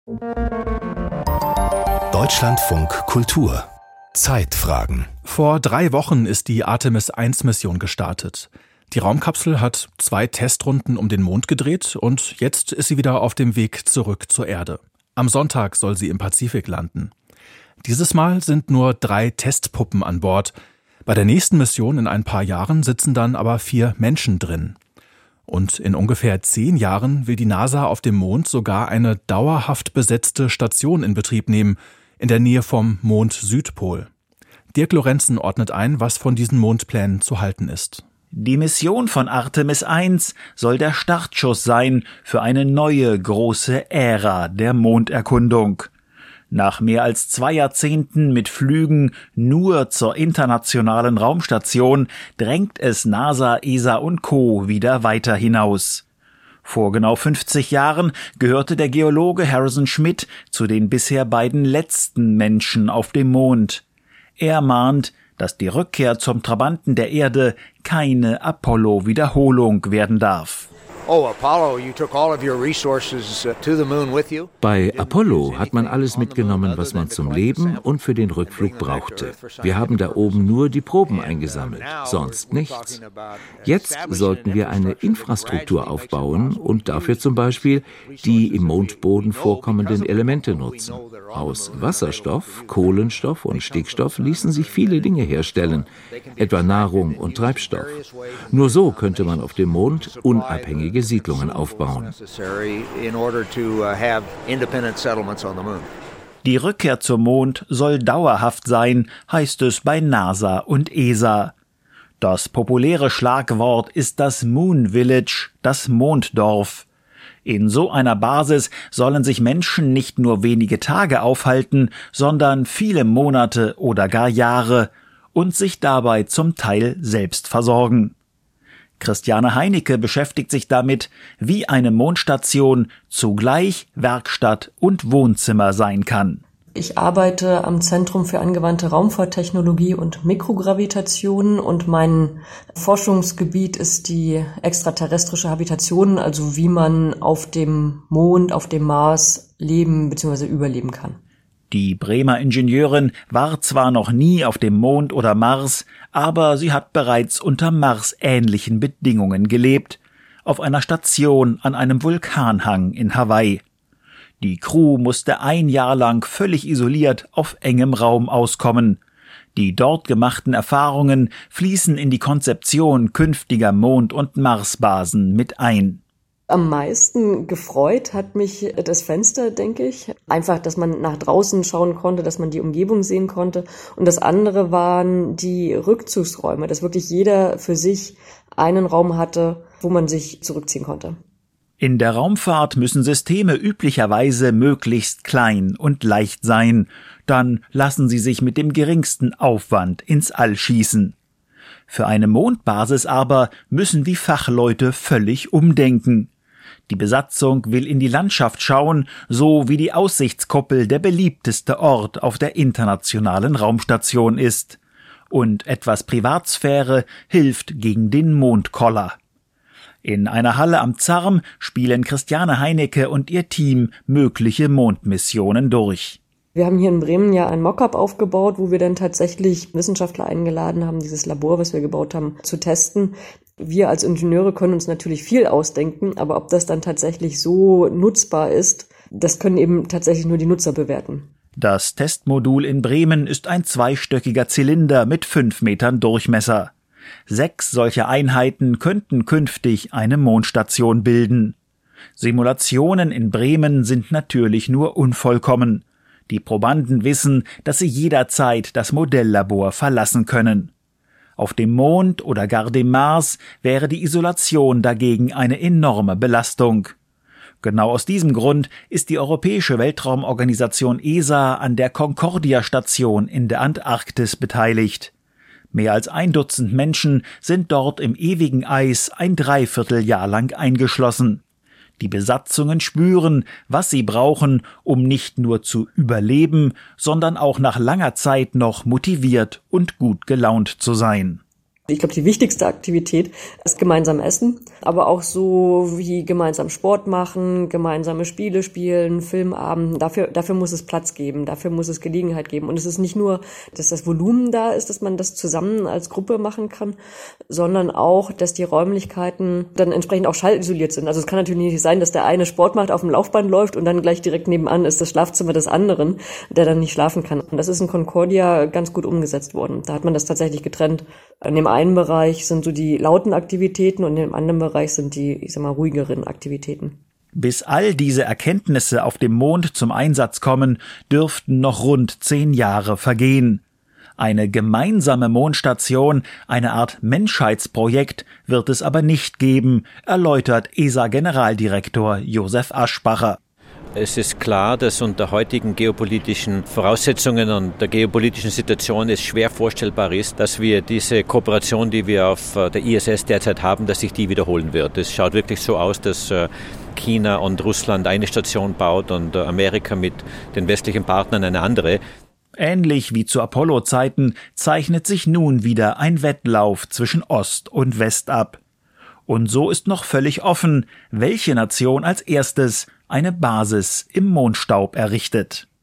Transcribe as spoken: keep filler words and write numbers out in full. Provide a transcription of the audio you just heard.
Deutschlandfunk Kultur Zeitfragen. Vor drei Wochen ist die Artemis eins Mission gestartet. Die Raumkapsel hat zwei Testrunden um den Mond gedreht und jetzt ist sie wieder auf dem Weg zurück zur Erde. Am Sonntag soll sie im Pazifik landen. Dieses Mal sind nur drei Testpuppen an Bord. Bei der nächsten Mission in ein paar Jahren sitzen dann aber vier Menschen drin. Und in ungefähr zehn Jahren will die NASA auf dem Mond sogar eine dauerhaft besetzte Station in Betrieb nehmen, in der Nähe vom Mond-Südpol. Dirk Lorenzen ordnet ein, was von diesen Mondplänen zu halten ist. Die Mission von Artemis eins soll der Startschuss sein für eine neue große Ära der Monderkundung. Nach mehr als zwei Jahrzehnten mit Flügen nur zur internationalen Raumstation drängt es NASA, E S A und Co. wieder weiter hinaus. Vor genau fünfzig Jahren gehörte der Geologe Harrison Schmitt zu den bisher beiden letzten Menschen auf dem Mond. Er mahnt, dass die Rückkehr zum Trabanten der Erde keine Apollo-Wiederholung werden darf. Bei Apollo hat man alles mitgenommen, was man zum Leben und für den Rückflug brauchte. Wir haben da oben nur die Proben eingesammelt, sonst nichts. Jetzt sollten wir eine Infrastruktur aufbauen und dafür zum Beispiel die im Mondboden vorkommenden Elemente nutzen. Aus Wasserstoff, Kohlenstoff und Stickstoff ließen sich viele Dinge herstellen, etwa Nahrung und Treibstoff. Nur so könnte man auf dem Mond unabhängige Siedlungen aufbauen. Die Rückkehr zum Mond soll dauerhaft sein, heißt es bei NASA und E S A. Das populäre Schlagwort ist das Moon Village, das Monddorf. In so einer Basis sollen sich Menschen nicht nur wenige Tage aufhalten, sondern viele Monate oder gar Jahre und sich dabei zum Teil selbst versorgen. Christiane Heinecke beschäftigt sich damit, wie eine Mondstation zugleich Werkstatt und Wohnzimmer sein kann. Ich arbeite am Zentrum für angewandte Raumfahrttechnologie und Mikrogravitation und mein Forschungsgebiet ist die extraterrestrische Habitation, also wie man auf dem Mond, auf dem Mars leben bzw. überleben kann. Die Bremer Ingenieurin war zwar noch nie auf dem Mond oder Mars, aber sie hat bereits unter Mars-ähnlichen Bedingungen gelebt, auf einer Station an einem Vulkanhang in Hawaii. Die Crew musste ein Jahr lang völlig isoliert auf engem Raum auskommen. Die dort gemachten Erfahrungen fließen in die Konzeption künftiger Mond- und Marsbasen mit ein. Am meisten gefreut hat mich das Fenster, denke ich. Einfach, dass man nach draußen schauen konnte, dass man die Umgebung sehen konnte. Und das andere waren die Rückzugsräume, dass wirklich jeder für sich einen Raum hatte, wo man sich zurückziehen konnte. In der Raumfahrt müssen Systeme üblicherweise möglichst klein und leicht sein. Dann lassen sie sich mit dem geringsten Aufwand ins All schießen. Für eine Mondbasis aber müssen die Fachleute völlig umdenken. Die Besatzung will in die Landschaft schauen, so wie die Aussichtskuppel der beliebteste Ort auf der internationalen Raumstation ist. Und etwas Privatsphäre hilft gegen den Mondkoller. In einer Halle am ZARM spielen Christiane Heinecke und ihr Team mögliche Mondmissionen durch. Wir haben hier in Bremen ja ein Mockup aufgebaut, wo wir dann tatsächlich Wissenschaftler eingeladen haben, dieses Labor, was wir gebaut haben, zu testen. Wir als Ingenieure können uns natürlich viel ausdenken, aber ob das dann tatsächlich so nutzbar ist, das können eben tatsächlich nur die Nutzer bewerten. Das Testmodul in Bremen ist ein zweistöckiger Zylinder mit fünf Metern Durchmesser. Sechs solcher Einheiten könnten künftig eine Mondstation bilden. Simulationen in Bremen sind natürlich nur unvollkommen. Die Probanden wissen, dass sie jederzeit das Modelllabor verlassen können. Auf dem Mond oder gar dem Mars wäre die Isolation dagegen eine enorme Belastung. Genau aus diesem Grund ist die Europäische Weltraumorganisation E S A an der Concordia-Station in der Antarktis beteiligt. Mehr als ein Dutzend Menschen sind dort im ewigen Eis ein Dreivierteljahr lang eingeschlossen. Die Besatzungen spüren, was sie brauchen, um nicht nur zu überleben, sondern auch nach langer Zeit noch motiviert und gut gelaunt zu sein. Ich glaube, die wichtigste Aktivität ist gemeinsam essen, aber auch so wie gemeinsam Sport machen, gemeinsame Spiele spielen, Filmabend. Dafür, dafür muss es Platz geben, dafür muss es Gelegenheit geben. Und es ist nicht nur, dass das Volumen da ist, dass man das zusammen als Gruppe machen kann, sondern auch, dass die Räumlichkeiten dann entsprechend auch schallisoliert sind. Also es kann natürlich nicht sein, dass der eine Sport macht, auf dem Laufband läuft und dann gleich direkt nebenan ist das Schlafzimmer des anderen, der dann nicht schlafen kann. Und das ist in Concordia ganz gut umgesetzt worden. Da hat man das tatsächlich getrennt. In dem einen Bereich sind so die lauten Aktivitäten und in dem anderen Bereich sind die, ich sag mal, ruhigeren Aktivitäten. Bis all diese Erkenntnisse auf dem Mond zum Einsatz kommen, dürften noch rund zehn Jahre vergehen. Eine gemeinsame Mondstation, eine Art Menschheitsprojekt, wird es aber nicht geben, erläutert E S A-Generaldirektor Josef Aschbacher. Es ist klar, dass unter heutigen geopolitischen Voraussetzungen und der geopolitischen Situation es schwer vorstellbar ist, dass wir diese Kooperation, die wir auf der I S S derzeit haben, dass sich die wiederholen wird. Es schaut wirklich so aus, dass China und Russland eine Station baut und Amerika mit den westlichen Partnern eine andere. Ähnlich wie zu Apollo-Zeiten zeichnet sich nun wieder ein Wettlauf zwischen Ost und West ab. Und so ist noch völlig offen, welche Nation als erstes eine Basis im Mondstaub errichtet.